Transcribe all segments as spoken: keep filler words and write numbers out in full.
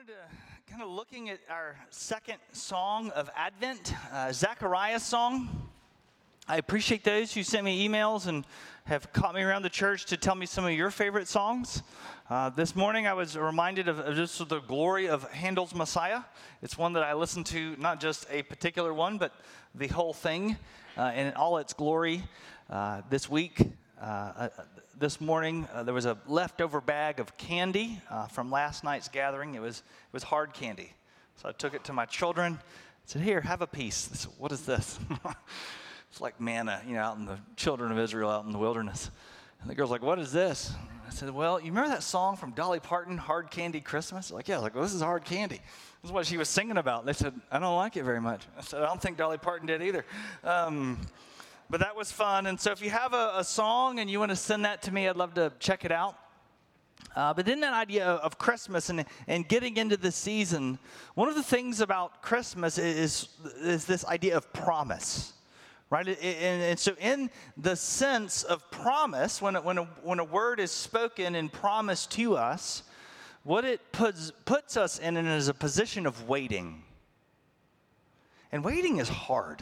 wanted to kind of looking at our second song of Advent, uh, Zechariah's song. I appreciate those who sent me emails and have caught me around the church to tell me some of your favorite songs. Uh, this morning I was reminded of, of just the glory of Handel's Messiah. It's one that I listen to, not just a particular one, but the whole thing uh, in all its glory. Uh, this week, uh, uh, this morning, uh, there was a leftover bag of candy uh, from last night's gathering. It was it was hard candy. So I took it to my children. I said, "Here, have a piece." They said, "What is this?" It's like manna, you know, out in the children of Israel out in the wilderness. And the girl's like, "What is this?" I said, "Well, you remember that song from Dolly Parton, Hard Candy Christmas?" Like, yeah, I was like, "Well, this is hard candy." This is what she was singing about. They said, "I don't like it very much." I said, "I don't think Dolly Parton did either." Um, but that was fun. And so if you have a, a song and you want to send that to me, I'd love to check it out. Uh, but then that idea of Christmas and, and getting into the season, one of the things about Christmas is, is this idea of promise. Right, and, and so in the sense of promise, when a, when a, when a word is spoken and promised to us, what it puts puts us in is a position of waiting. And waiting is hard.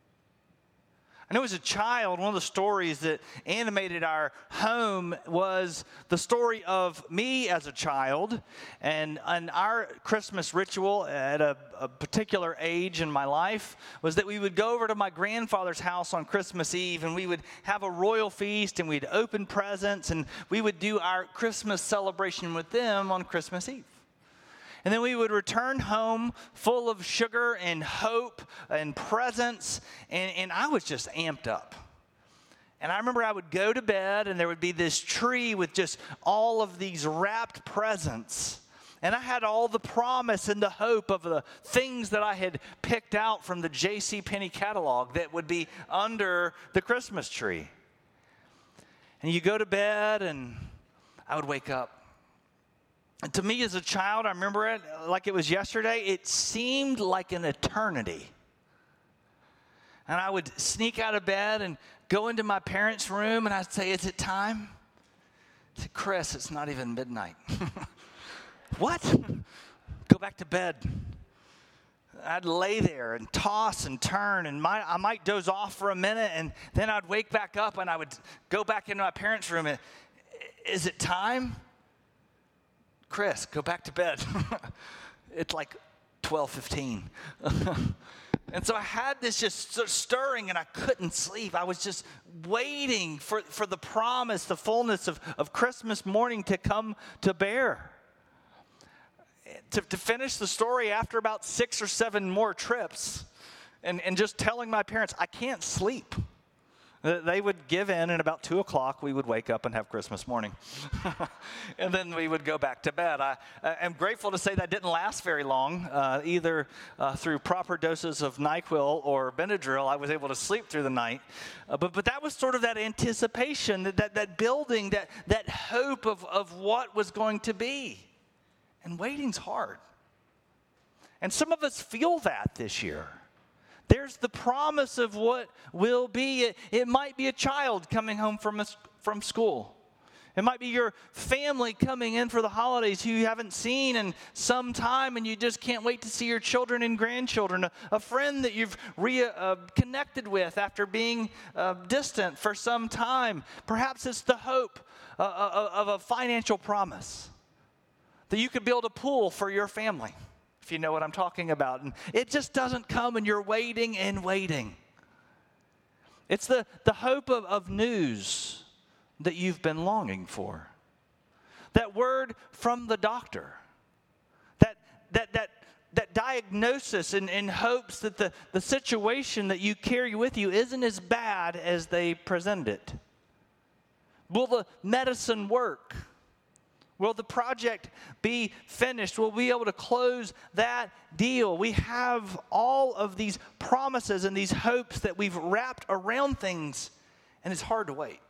I know as a child, one of the stories that animated our home was the story of me as a child. And, and our Christmas ritual at a, a particular age in my life was that we would go over to my grandfather's house on Christmas Eve, and we would have a royal feast, and we'd open presents, and we would do our Christmas celebration with them on Christmas Eve. And then we would return home full of sugar and hope and presents, and, and I was just amped up. And I remember I would go to bed, and there would be this tree with just all of these wrapped presents. And I had all the promise and the hope of the things that I had picked out from the J C Penney catalog that would be under the Christmas tree. And you go to bed, and I would wake up. And to me as a child, I remember it like it was yesterday. It seemed like an eternity. And I would sneak out of bed and go into my parents' room, and I'd say, "Is it time?" I said, "Chris, it's not even midnight." "What?" "Go back to bed." I'd lay there and toss and turn, and my, I might doze off for a minute, and then I'd wake back up, and I would go back into my parents' room, and, "Is it time?" "Chris, go back to bed." It's like twelve fifteen. And so I had this just stirring, and I couldn't sleep. I was just waiting for, for the promise, the fullness of, of Christmas morning to come to bear. To, to finish the story, after about six or seven more trips, and, and just telling my parents, I can't sleep, they would give in, and about two o'clock, we would wake up and have Christmas morning. And then we would go back to bed. I, I am grateful to say that didn't last very long. Uh, either uh, through proper doses of NyQuil or Benadryl, I was able to sleep through the night. Uh, but but that was sort of that anticipation, that, that, that building, that, that hope of, of what was going to be. And waiting's hard. And some of us feel that this year. There's the promise of what will be. It, it might be a child coming home from, a, from school. It might be your family coming in for the holidays who you haven't seen in some time, and you just can't wait to see your children and grandchildren. A, a friend that you've reconnected uh, with after being uh, distant for some time. Perhaps it's the hope uh, uh, of a financial promise that you could build a pool for your family, if you know what I'm talking about. And it just doesn't come, and you're waiting and waiting. It's the, the hope of, of news that you've been longing for. That word from the doctor. That that that that diagnosis in, in hopes that the, the situation that you carry with you isn't as bad as they present it. Will the medicine work? Will the project be finished? Will we be able to close that deal? We have all of these promises and these hopes that we've wrapped around things, and it's hard to wait.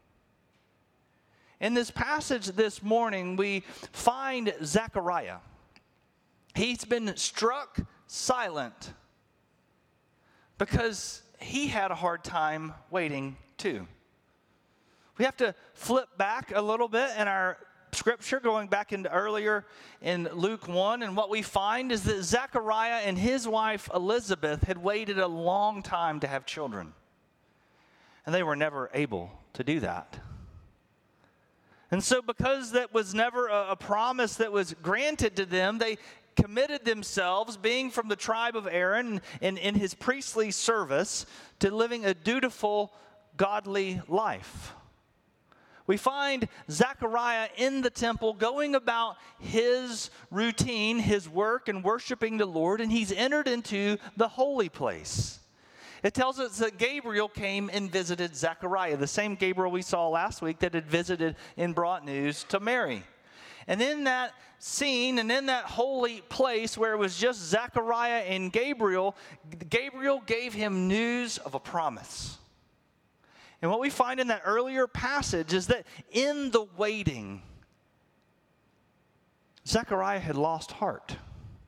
In this passage this morning, we find Zechariah. He's been struck silent because he had a hard time waiting too. We have to flip back a little bit in our scripture going back into earlier in Luke one, and what we find is that Zechariah and his wife Elizabeth had waited a long time to have children, and they were never able to do that. And so because that was never a, a promise that was granted to them, they committed themselves, being from the tribe of Aaron and in his priestly service, to living a dutiful, godly life. We find Zechariah in the temple going about his routine, his work, and worshiping the Lord, and he's entered into the holy place. It tells us that Gabriel came and visited Zechariah, the same Gabriel we saw last week that had visited and brought news to Mary. And in that scene and in that holy place where it was just Zechariah and Gabriel, Gabriel gave him news of a promise. And what we find in that earlier passage is that in the waiting, Zechariah had lost heart.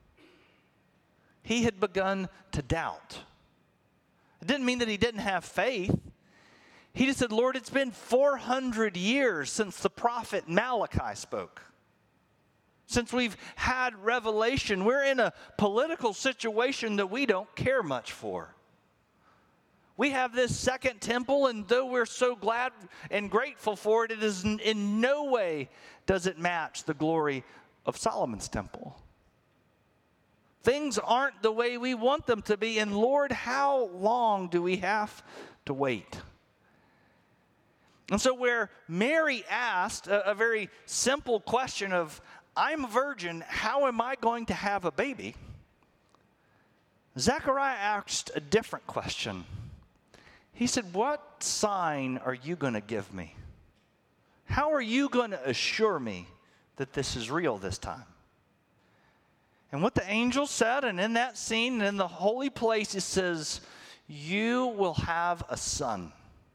He had begun to doubt. It didn't mean that he didn't have faith. He just said, Lord, it's been four hundred years since the prophet Malachi spoke. Since we've had revelation, we're in a political situation that we don't care much for. We have this second temple, and though we're so glad and grateful for it, it is in, in no way does it match the glory of Solomon's temple. Things aren't the way we want them to be, and Lord, how long do we have to wait? And so where Mary asked a, a very simple question of, I'm a virgin, how am I going to have a baby? Zechariah asked a different question. He said, what sign are you going to give me? How are you going to assure me that this is real this time? And what the angel said, and in that scene, and in the holy place, it says, you will have a son.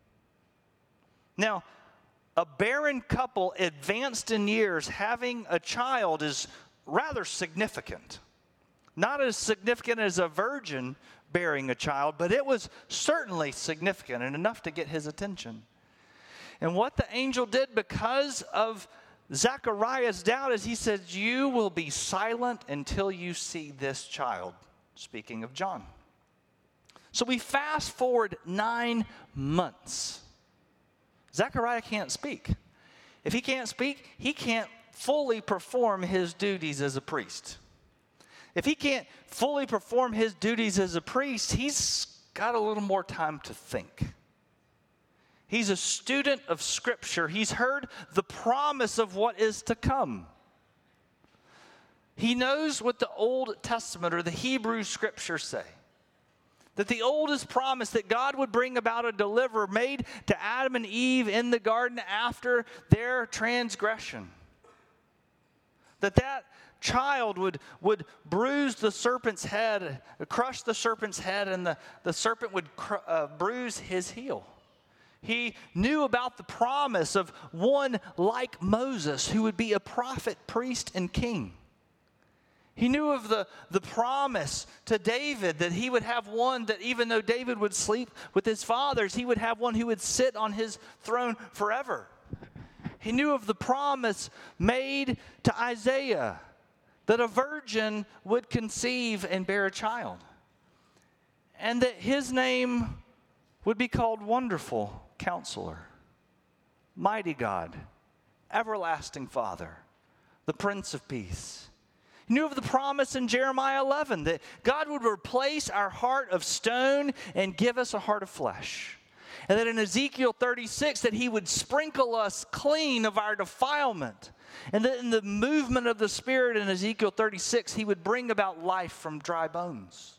Now, a barren couple advanced in years having a child is rather significant. Not as significant as a virgin bearing a child, but it was certainly significant and enough to get his attention. And what the angel did because of Zechariah's doubt is he said, you will be silent until you see this child. Speaking of John. So we fast forward nine months. Zechariah can't speak. If he can't speak, he can't fully perform his duties as a priest. If he can't fully perform his duties as a priest, he's got a little more time to think. He's a student of Scripture. He's heard the promise of what is to come. He knows what the Old Testament or the Hebrew Scriptures say. That the oldest promise that God would bring about a deliverer made to Adam and Eve in the garden after their transgression. That that child would, would bruise the serpent's head, crush the serpent's head, and the, the serpent would cr- uh, bruise his heel. He knew about the promise of one like Moses who would be a prophet, priest, and king. He knew of the, the promise to David that he would have one that even though David would sleep with his fathers, he would have one who would sit on his throne forever. He knew of the promise made to Isaiah that a virgin would conceive and bear a child. And that his name would be called Wonderful Counselor, Mighty God, Everlasting Father, the Prince of Peace. He knew of the promise in Jeremiah eleven that God would replace our heart of stone and give us a heart of flesh. And that in Ezekiel thirty-six that he would sprinkle us clean of our defilement. And that in the movement of the Spirit in Ezekiel thirty-six, he would bring about life from dry bones.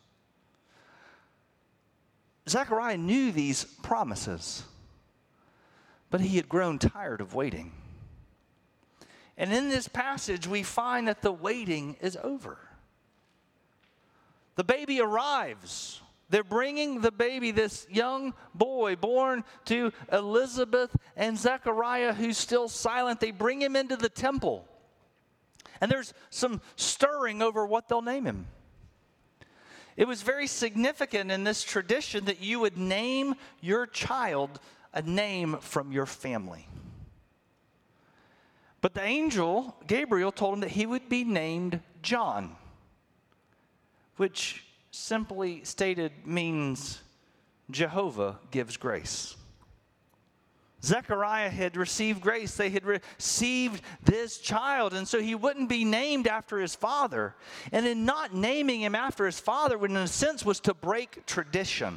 Zechariah knew these promises, but he had grown tired of waiting. And in this passage, we find that the waiting is over. The baby arrives. They're bringing the baby, this young boy born to Elizabeth and Zechariah, who's still silent. They bring him into the temple. And there's some stirring over what they'll name him. It was very significant in this tradition that you would name your child a name from your family. But the angel, Gabriel, told him that he would be named John, which simply stated means Jehovah gives grace. Zechariah had received grace. They had received this child, and so he wouldn't be named after his father. And in not naming him after his father, in a sense, was to break tradition.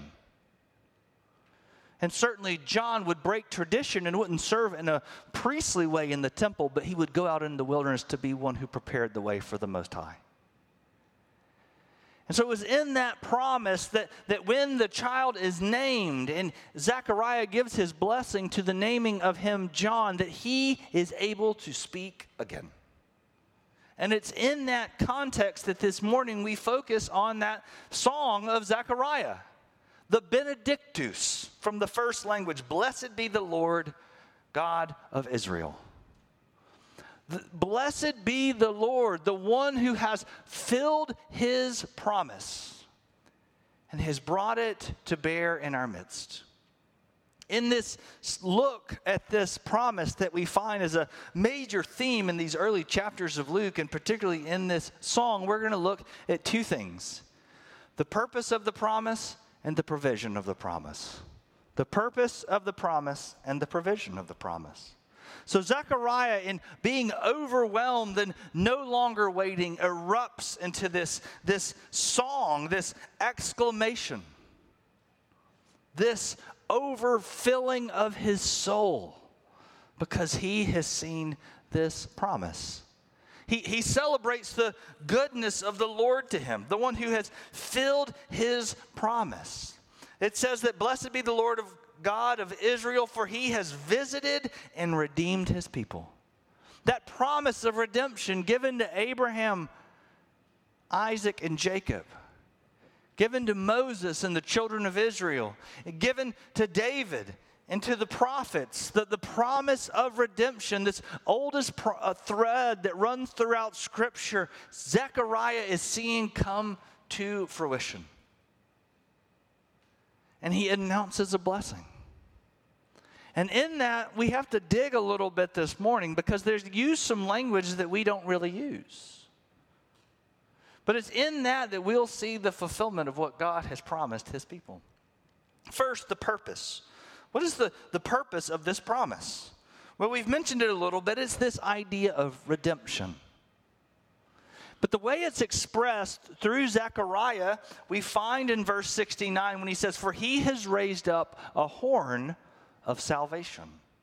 And certainly John would break tradition and wouldn't serve in a priestly way in the temple, but he would go out in the wilderness to be one who prepared the way for the Most High. And so it was in that promise that, that when the child is named, and Zechariah gives his blessing to the naming of him John, that he is able to speak again. And it's in that context that this morning we focus on that song of Zechariah, the Benedictus from the first language. Blessed be the Lord God of Israel. The, blessed be the Lord, the one who has filled his promise and has brought it to bear in our midst. In this look at this promise that we find as a major theme in these early chapters of Luke, and particularly in this song, we're going to look at two things: the purpose of the promise and the provision of the promise. The purpose of the promise and the provision of the promise. So Zechariah, in being overwhelmed and no longer waiting, erupts into this, this song, this exclamation, this overfilling of his soul, because he has seen this promise. He, he celebrates the goodness of the Lord to him, the one who has filled his promise. It says that blessed be the Lord of God of Israel, for he has visited and redeemed his people. That promise of redemption given to Abraham, Isaac, and Jacob, given to Moses and the children of Israel, given to David and to the prophets, the, the promise of redemption, this oldest pro- uh, thread that runs throughout Scripture, Zechariah is seeing come to fruition. And he announces a blessing. And in that, we have to dig a little bit this morning, because there's used some language that we don't really use. But it's in that that we'll see the fulfillment of what God has promised his people. First, the purpose. What is the, the purpose of this promise? Well, we've mentioned it a little bit. It's this idea of redemption. But the way it's expressed through Zechariah, we find in verse sixty-nine when he says, for he has raised up a horn of salvation.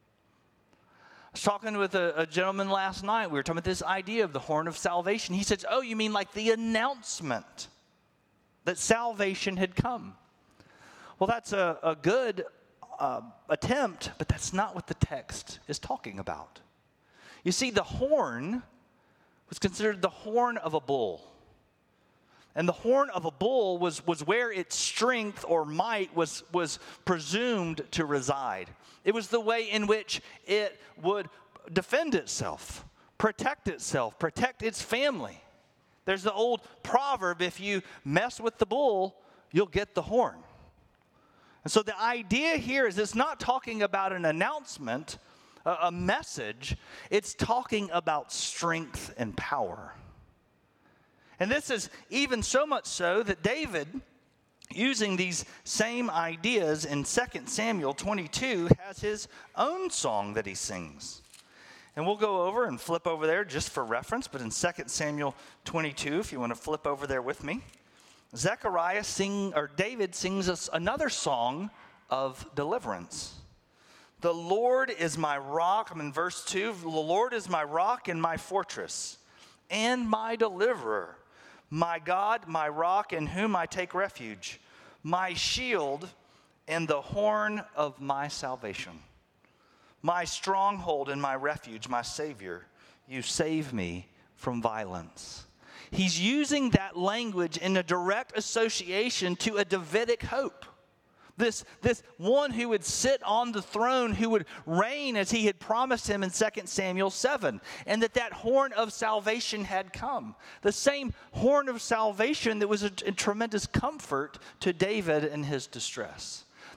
I was talking with a, a gentleman last night. We were talking about this idea of the horn of salvation. He says, oh, you mean like the announcement that salvation had come? Well, that's a, a good uh, attempt, but that's not what the text is talking about. You see, the horn was considered the horn of a bull. And the horn of a bull was, was where its strength or might was, was presumed to reside. It was the way in which it would defend itself, protect itself, protect its family. There's the old proverb, if you mess with the bull, you'll get the horn. And so the idea here is it's not talking about an announcement, a message. It's talking about strength and power. And this is even so much so that David, using these same ideas in Second Samuel twenty-two, has his own song that he sings. And we'll go over and flip over there just for reference, but in Second Samuel twenty-two, if you want to flip over there with me, Zechariah sing, or David sings us another song of deliverance. The Lord is my rock. I'm in verse two. The Lord is my rock and my fortress and my deliverer, my God, my rock, in whom I take refuge, my shield and the horn of my salvation, my stronghold and my refuge, my Savior. You save me from violence. He's using that language in a direct association to a Davidic hope. This, this one who would sit on the throne, who would reign as he had promised him in Second Samuel seven, and that that horn of salvation had come. The same horn of salvation that was a, a tremendous comfort to David in his distress.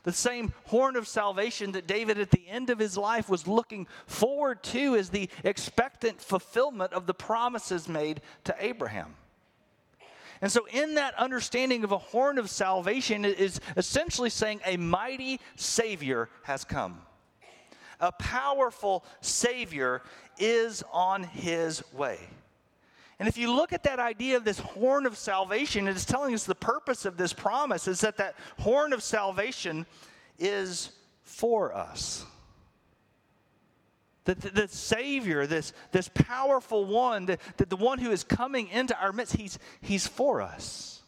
The same horn of salvation that David at the end of his life was looking forward to is the expectant fulfillment of the promises made to Abraham. And so in that understanding of a horn of salvation, it is essentially saying a mighty Savior has come. A powerful Savior is on his way. And if you look at that idea of this horn of salvation, it is telling us the purpose of this promise is that that horn of salvation is for us. That the, the Savior, this, this powerful one, that the, the one who is coming into our midst, he's, he's for us.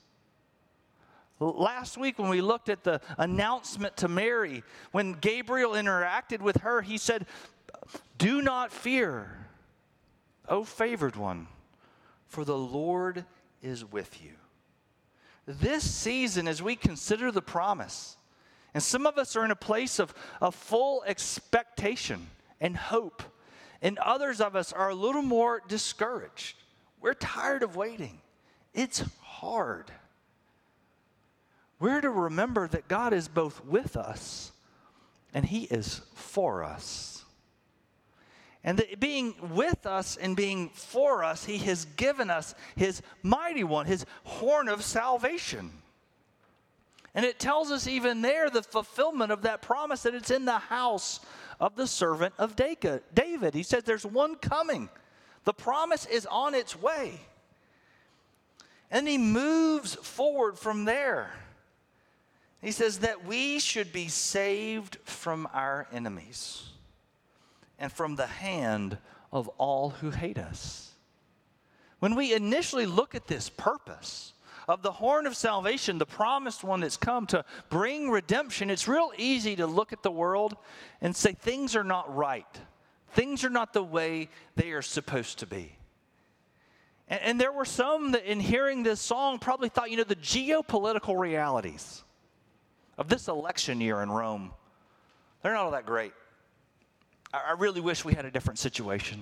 Last week when we looked at the announcement to Mary, when Gabriel interacted with her, he said, "Do not fear, O favored one, for the Lord is with you." This season, as we consider the promise, and some of us are in a place of, of full expectation and hope, and others of us are a little more discouraged. We're tired of waiting. It's hard. We're to remember that God is both with us and he is for us. And that being with us and being for us, he has given us his mighty one, his horn of salvation. And it tells us even there the fulfillment of that promise that it's in the house of the servant of David. He says there's one coming. The promise is on its way. And he moves forward from there. He says that we should be saved from our enemies and from the hand of all who hate us. When we initially look at this purpose of the horn of salvation, the promised one that's come to bring redemption, it's real easy to look at the world and say things are not right. Things are not the way they are supposed to be. And, and there were some that in hearing this song probably thought, you know, the geopolitical realities of this election year in Rome, they're not all that great. I really wish we had a different situation.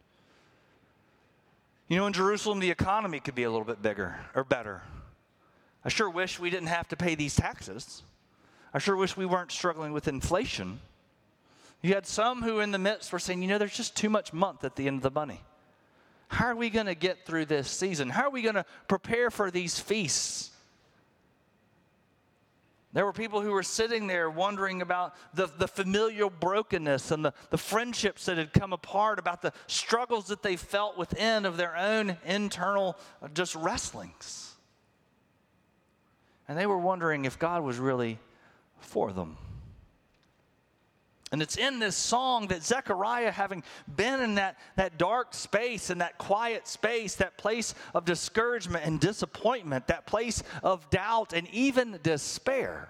You know, in Jerusalem, the economy could be a little bit bigger or better. I sure wish we didn't have to pay these taxes. I sure wish we weren't struggling with inflation. You had some who in the midst were saying, you know, there's just too much month at the end of the money. How are we going to get through this season? How are we going to prepare for these feasts? There were people who were sitting there wondering about the, the familial brokenness and the, the friendships that had come apart, about the struggles that they felt within of their own internal just wrestlings. And they were wondering if God was really for them. And it's in this song that Zechariah, having been in that, that dark space and that quiet space, that place of discouragement and disappointment, that place of doubt and even despair,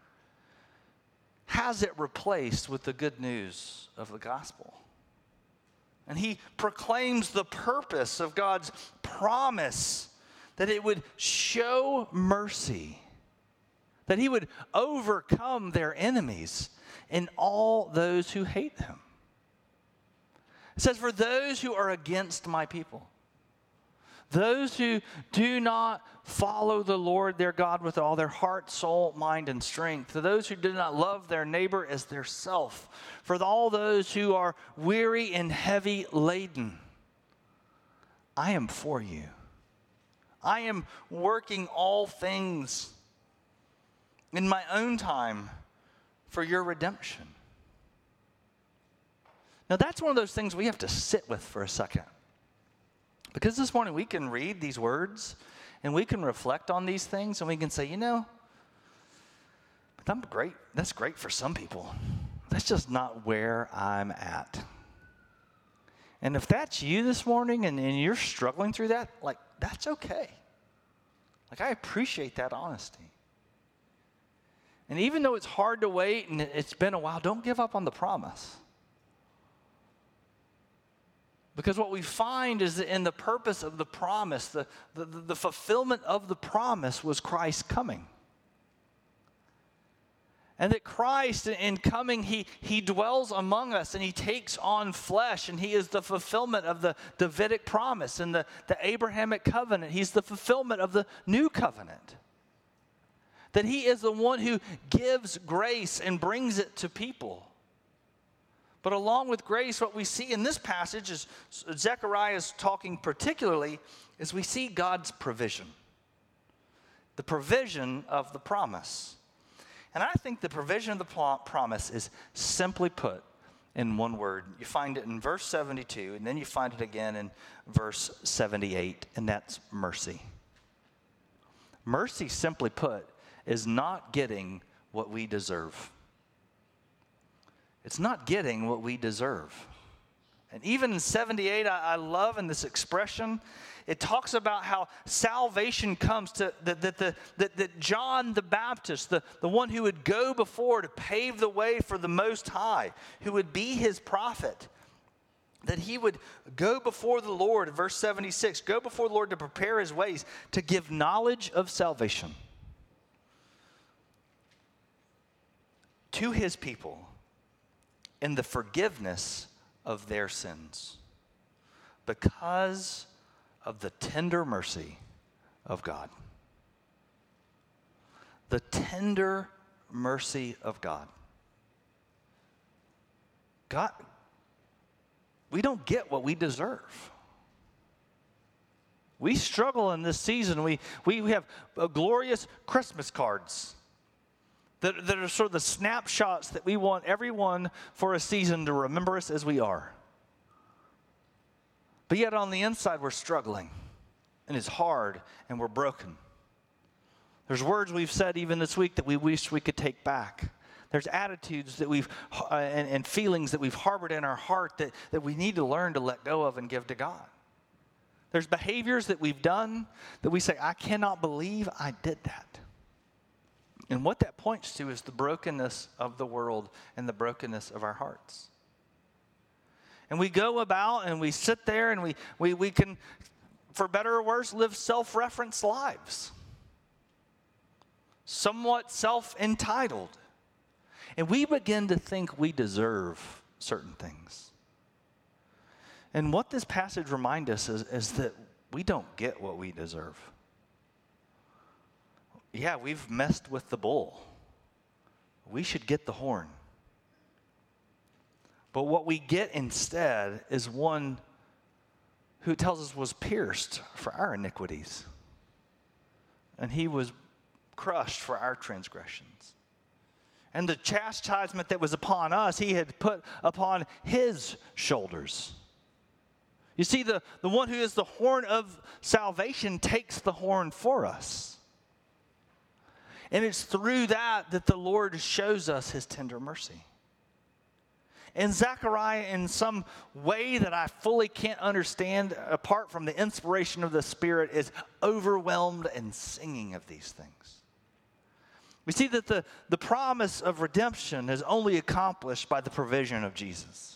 has it replaced with the good news of the gospel. And he proclaims the purpose of God's promise, that it would show mercy, that he would overcome their enemies and all those who hate him. It says, for those who are against my people, those who do not follow the Lord their God with all their heart, soul, mind, and strength, to those who do not love their neighbor as their self, for all those who are weary and heavy laden, I am for you. I am working all things in my own time for your redemption. Now that's one of those things we have to sit with for a second. Because this morning we can read these words and we can reflect on these things and we can say, you know, but I'm great. That's great for some people. That's just not where I'm at. And if that's you this morning and, and you're struggling through that, like, that's okay. Like, I appreciate that honesty. And even though it's hard to wait and it's been a while, don't give up on the promise. Because what we find is that in the purpose of the promise, the, the, the fulfillment of the promise was Christ coming. And that Christ, in coming, he, he dwells among us and he takes on flesh, and he is the fulfillment of the Davidic promise and the, the Abrahamic covenant. He's the fulfillment of the new covenant. that he is the one who gives grace and brings it to people. But along with grace, what we see in this passage is Zechariah is talking particularly is we see God's provision. The provision of the promise. And I think the provision of the promise is simply put in one word. You find it in verse seventy-two, and then you find it again in verse seventy-eight, and that's mercy. Mercy, simply put, is not getting what we deserve. It's not getting what we deserve. And even in seventy-eight, I, I love in this expression, it talks about how salvation comes to, that, that, that, that, that John the Baptist, the, the one who would go before to pave the way for the Most High, who would be his prophet, that he would go before the Lord, verse seventy-six, go before the Lord to prepare his ways, to give knowledge of salvation to his people in the forgiveness of their sins because of the tender mercy of God. The tender mercy of God. God, we don't get what we deserve. We struggle in this season. We, we, we have uh, glorious Christmas cards that, that are sort of the snapshots that we want everyone for a season to remember us as we are. But yet on the inside, we're struggling, and it's hard, and we're broken. There's words we've said even this week that we wish we could take back. There's attitudes that we've uh, and, and feelings that we've harbored in our heart that, that we need to learn to let go of and give to God. There's behaviors that we've done that we say, I cannot believe I did that. And what that points to is the brokenness of the world and the brokenness of our hearts. And we go about and we sit there and we, we, we can, for better or worse, live self-referenced lives. Somewhat self-entitled. And we begin to think we deserve certain things. And what this passage reminds us is, is that we don't get what we deserve. Yeah, we've messed with the bull. We should get the horn. But what we get instead is one who tells us was pierced for our iniquities. And he was crushed for our transgressions. And the chastisement that was upon us, he had put upon his shoulders. You see, the, the one who is the horn of salvation takes the horn for us. And it's through that that the Lord shows us his tender mercy. And Zechariah, in some way that I fully can't understand, apart from the inspiration of the Spirit, is overwhelmed and singing of these things. We see that the, the promise of redemption is only accomplished by the provision of Jesus.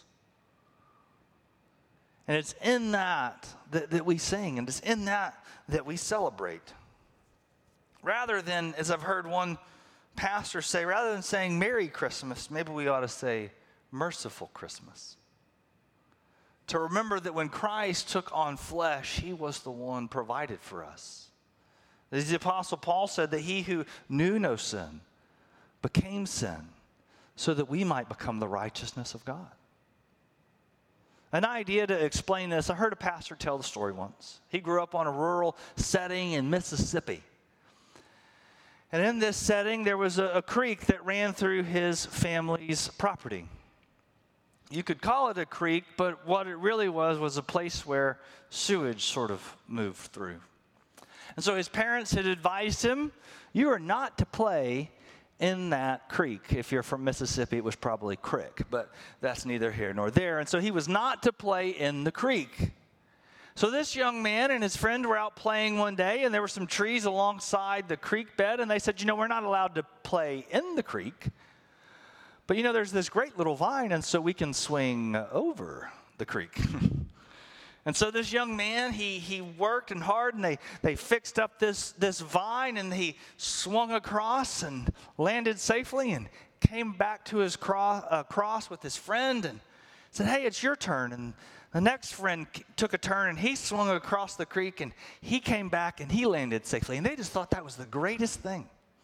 And it's in that, that that we sing, and it's in that that we celebrate. Rather than, as I've heard one pastor say, rather than saying Merry Christmas, maybe we ought to say Merciful Christmas. To remember that when Christ took on flesh, he was the one provided for us. As the Apostle Paul said, that he who knew no sin became sin so that we might become the righteousness of God. An idea to explain this, I heard a pastor tell the story once. He grew up on a rural setting in Mississippi. And in this setting, there was a, a creek that ran through his family's property. You could call it a creek, but what it really was was a place where sewage sort of moved through. And so his parents had advised him, you are not to play in that creek. If you're from Mississippi, it was probably crick, but that's neither here nor there. And so he was not to play in the creek. So this young man and his friend were out playing one day, and there were some trees alongside the creek bed, and they said, you know, we're not allowed to play in the creek. But, you know, there's this great little vine, and so we can swing over the creek. And so this young man, he he worked and hard, and they, they fixed up this, this vine, and he swung across and landed safely and came back to his cross, uh, cross with his friend and said, hey, it's your turn. And the next friend took a turn, and he swung across the creek, and he came back, and he landed safely. And they just thought that was the greatest thing.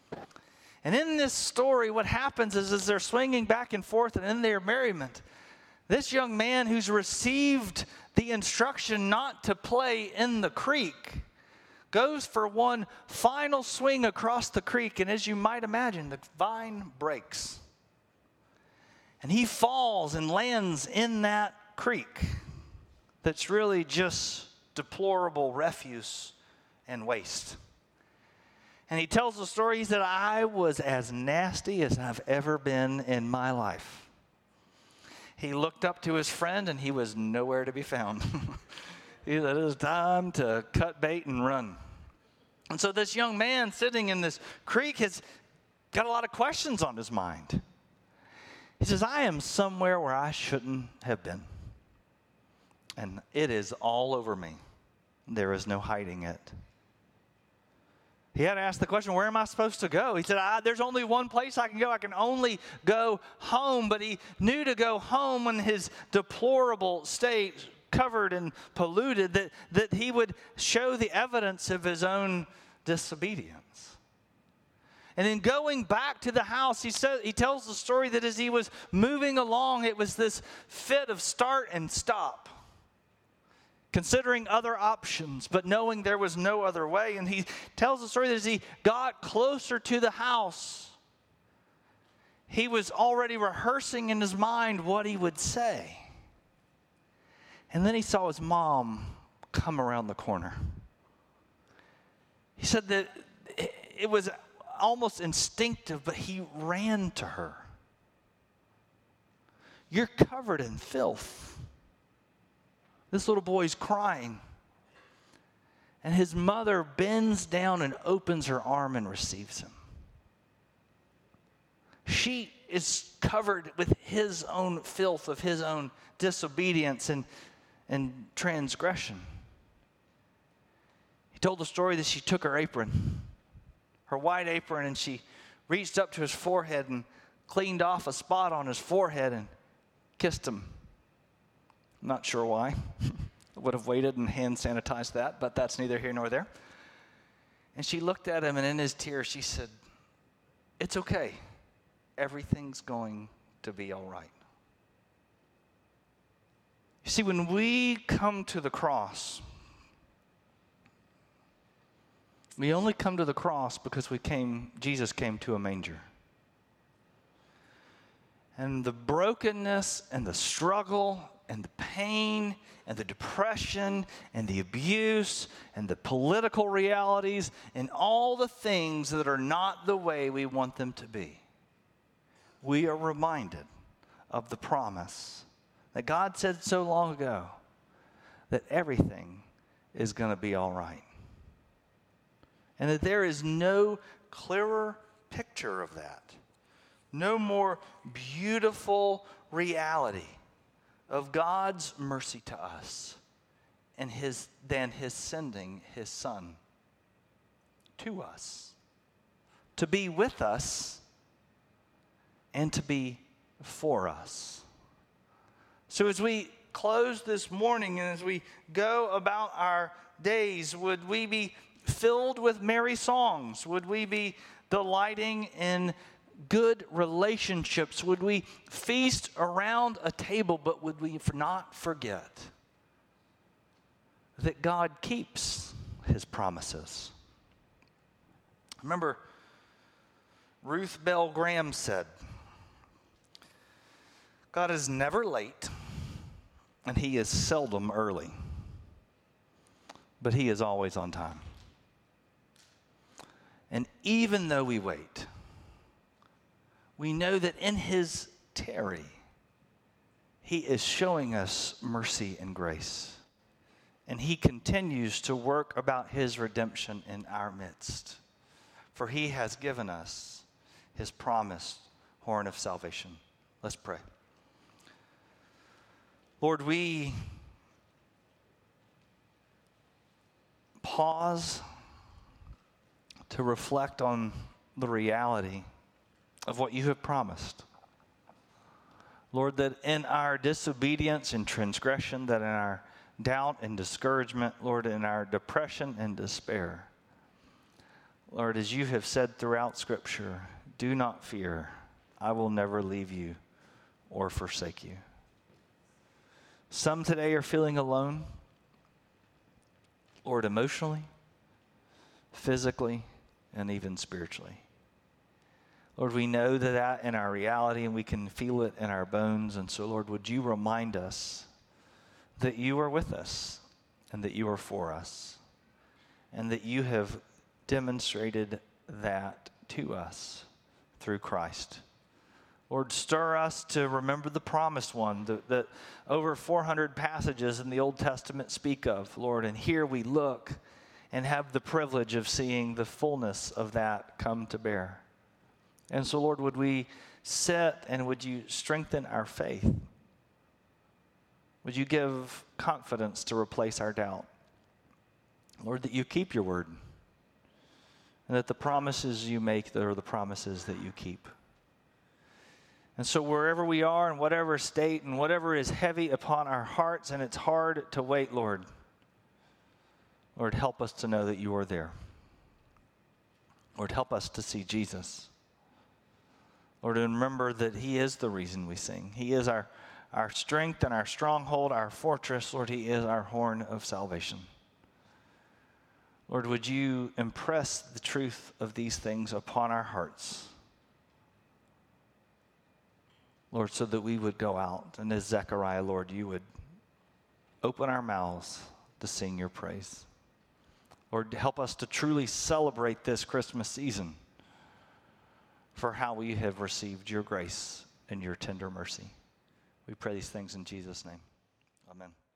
And in this story, what happens is as they're swinging back and forth and in their merriment, this young man who's received the instruction not to play in the creek goes for one final swing across the creek, and as you might imagine, the vine breaks. And he falls and lands in that creek that's really just deplorable refuse and waste. And he tells the story, he said, I was as nasty as I've ever been in my life. He looked up to his friend, and he was nowhere to be found. He said, it was time to cut bait and run. And so this young man sitting in this creek has got a lot of questions on his mind. He says, I am somewhere where I shouldn't have been. And it is all over me. There is no hiding it. He had to ask the question, where am I supposed to go? He said, I, there's only one place I can go. I can only go home. But he knew to go home in his deplorable state, covered and polluted, that, that he would show the evidence of his own disobedience. And in going back to the house, he said, he tells the story that as he was moving along, it was this fit of start and stop, considering other options, but knowing there was no other way. And he tells the story that as he got closer to the house, he was already rehearsing in his mind what he would say. And then he saw his mom come around the corner. He said that it was almost instinctive, but he ran to her. You're covered in filth. This little boy's crying. And his mother bends down and opens her arm and receives him. She is covered with his own filth of his own disobedience and, and transgression. He told the story that she took her apron, her white apron, and she reached up to his forehead and cleaned off a spot on his forehead and kissed him. I'm not sure why. I would have waited and hand sanitized that, but that's neither here nor there. And she looked at him, and in his tears, she said, it's okay. Everything's going to be all right. You see, when we come to the cross, we only come to the cross because we came, Jesus came to a manger. And the brokenness and the struggle and the pain and the depression and the abuse and the political realities and all the things that are not the way we want them to be, we are reminded of the promise that God said so long ago that everything is going to be all right. And that there is no clearer picture of that, no more beautiful reality of God's mercy to us and his, than his sending his Son to us, to be with us and to be for us. So as we close this morning and as we go about our days, would we be filled with merry songs? Would we be delighting in good relationships? Would we feast around a table, but would we not forget that God keeps his promises? Remember, Ruth Bell Graham said, God is never late, and he is seldom early, but he is always on time. And even though we wait, we know that in his tarry, he is showing us mercy and grace. And he continues to work about his redemption in our midst. For he has given us his promised horn of salvation. Let's pray. Lord, we pause to reflect on the reality of what you have promised. Lord, that in our disobedience and transgression, that in our doubt and discouragement, Lord, in our depression and despair, Lord, as you have said throughout Scripture, do not fear. I will never leave you or forsake you. Some today are feeling alone, Lord, emotionally, physically, and even spiritually. Lord, we know that, that in our reality, and we can feel it in our bones. And so, Lord, would you remind us that you are with us and that you are for us and that you have demonstrated that to us through Christ. Lord, stir us to remember the promised one that, that over four hundred passages in the Old Testament speak of, Lord. And here we look and have the privilege of seeing the fullness of that come to bear. And so, Lord, would we sit and would you strengthen our faith? Would you give confidence to replace our doubt? Lord, that you keep your word and that the promises you make are the promises that you keep. And so wherever we are, in whatever state, and whatever is heavy upon our hearts, and it's hard to wait, Lord, Lord, help us to know that you are there. Lord, help us to see Jesus. Lord, and remember that he is the reason we sing. He is our, our strength and our stronghold, our fortress. Lord, he is our horn of salvation. Lord, would you impress the truth of these things upon our hearts? Lord, so that we would go out, and as Zechariah, Lord, you would open our mouths to sing your praise. Lord, help us to truly celebrate this Christmas season for how we have received your grace and your tender mercy. We pray these things in Jesus' name. Amen.